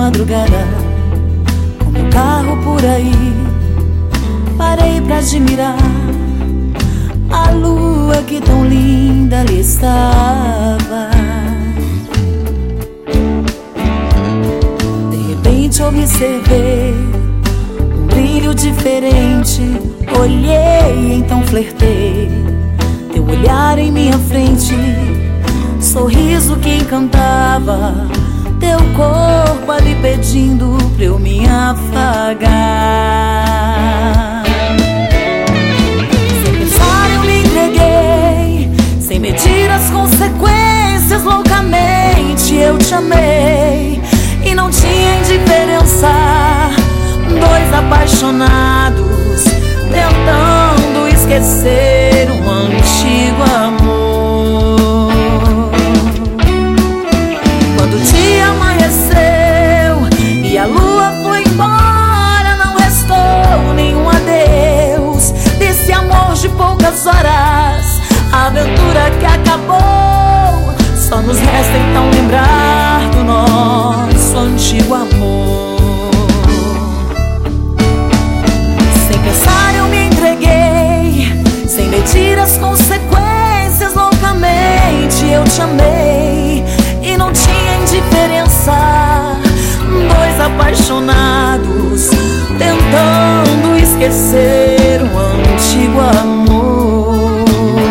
madrugada, com meu carro por aí, parei pra admirar a lua que tão linda ali estava. De repente observei um brilho diferente, olhei, então flertei. Teu olhar em minha frente, sorriso que encantava, teu corpo ali pedindo pra eu me afagar. Sem pensar eu me entreguei, sem medir as consequências, loucamente eu te amei. E não tinha indiferença, dois apaixonados tentando esquecer um antigo amor. Quando o dia amanheceu e a lua foi embora, não restou nenhum adeus desse amor de poucas horas, a aventura que acabou. Só nos resta então lembrar do nosso antigo amor. Sem pensar eu me entreguei, sem medir as consequências, loucamente eu te amei. E não tinha indiferença, dois apaixonados tentando esquecer um antigo amor.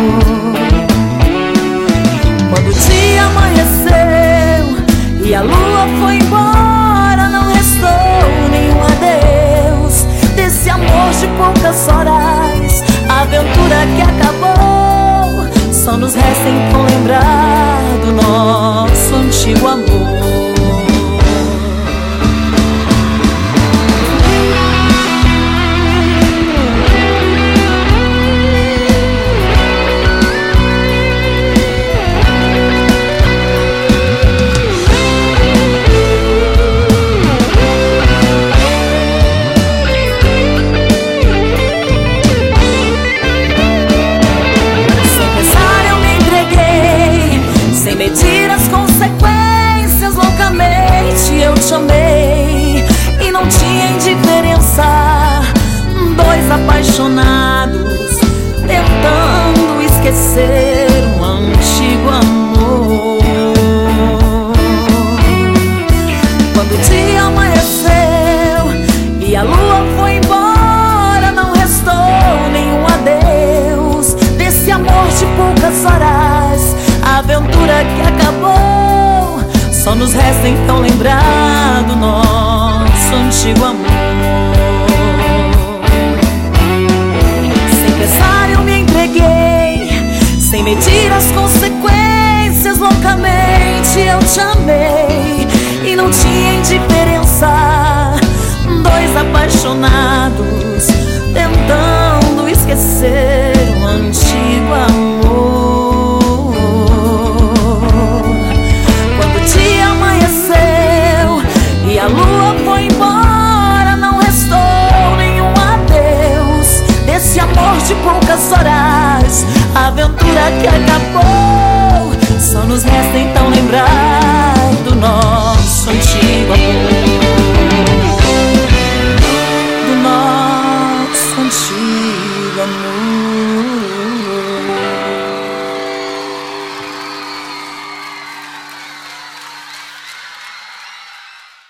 Quando o dia amanheceu e a lua foi embora, não restou nenhum adeus desse amor de poucas horas, a aventura que acabou. Só nos resta então lembrar do nosso antigo amor. Medir as consequências, loucamente eu te amei. E não tinha indiferença, dois apaixonados tentando esquecer um antigo amor. Quando o dia amanheceu e a lua foi embora, não restou nenhum adeus desse amor de poucas horas, a aventura que acabou. Só nos resta então lembrar do nosso antigo amor. Sem pensar eu me entreguei, sem medir as consequências, loucamente eu te amei. E não tinha indiferença, dois apaixonados tentando esquecer um antigo amor. E a lua foi embora, não restou nenhum adeus desse amor de poucas horas, a aventura que acabou.